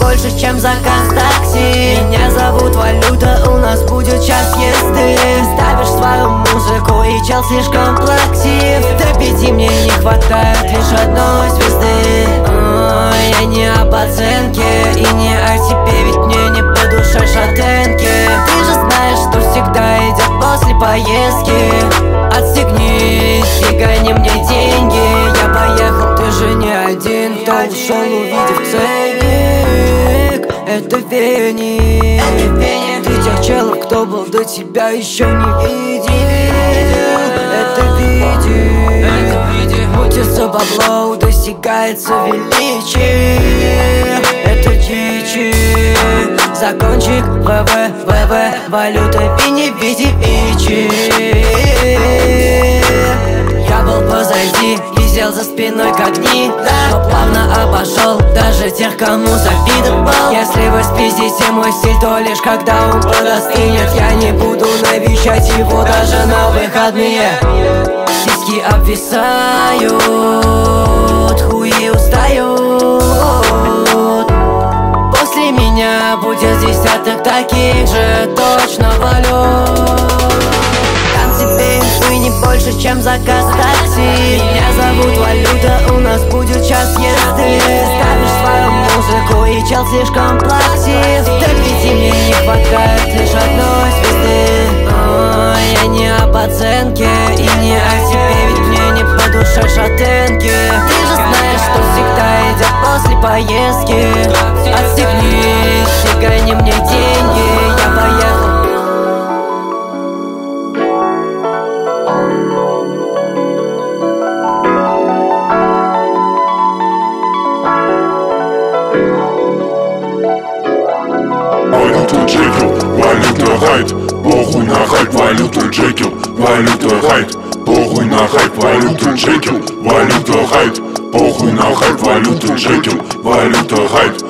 больше, чем заказ такси. Меня зовут Валюта, у нас будет час езды. Ставишь свою музыку и чел слишком плаксив. До 5 мне не хватает лишь одной звезды. Я не об оценке и не о тебе, ведь мне не по душе шатенки. Ты же знаешь, что всегда идет после поездки. Отстегнись и гони мне деньги. Я поехал, ты же не один, кто ушел, увидев ценник. Это Веник. Ты тех челов, кто был до тебя, еще не видел. Это видит. Мутится бабло, достигается величие. Это дичи. Закончик, ВВ, валюта, вини-види-ичи. Я был позади, висел за спиной как гнида, но плавно обошел даже тех, кому завидовал. Если вы спиздите мой стиль, то лишь когда он подостынет. Я не буду навещать его даже на выходные. Сиськи обвисают, хуи устают. После меня будет десяток таких же точно валют. Там тебе инфы не больше, чем заказ такси. Меня зовут Валюта, у нас будет час езды. Ставишь свою музыку и чел слишком плаксив. До 5 мне не хватает лишь одной звезды. Я не об оценке и не о тебе, ведь мне не по душе шатенки. Ты же знаешь, что всегда идет после поездки. Отстегнись и гони мне деньги. Я поехал. Валюта Джекил, валюта хайт, похуй на хайп, валюта Джекил, валюта хайт, похуй на хайп, валюта Джекил, валюта хайт, похуй на хайп, валюта Джекил, валюта хайт.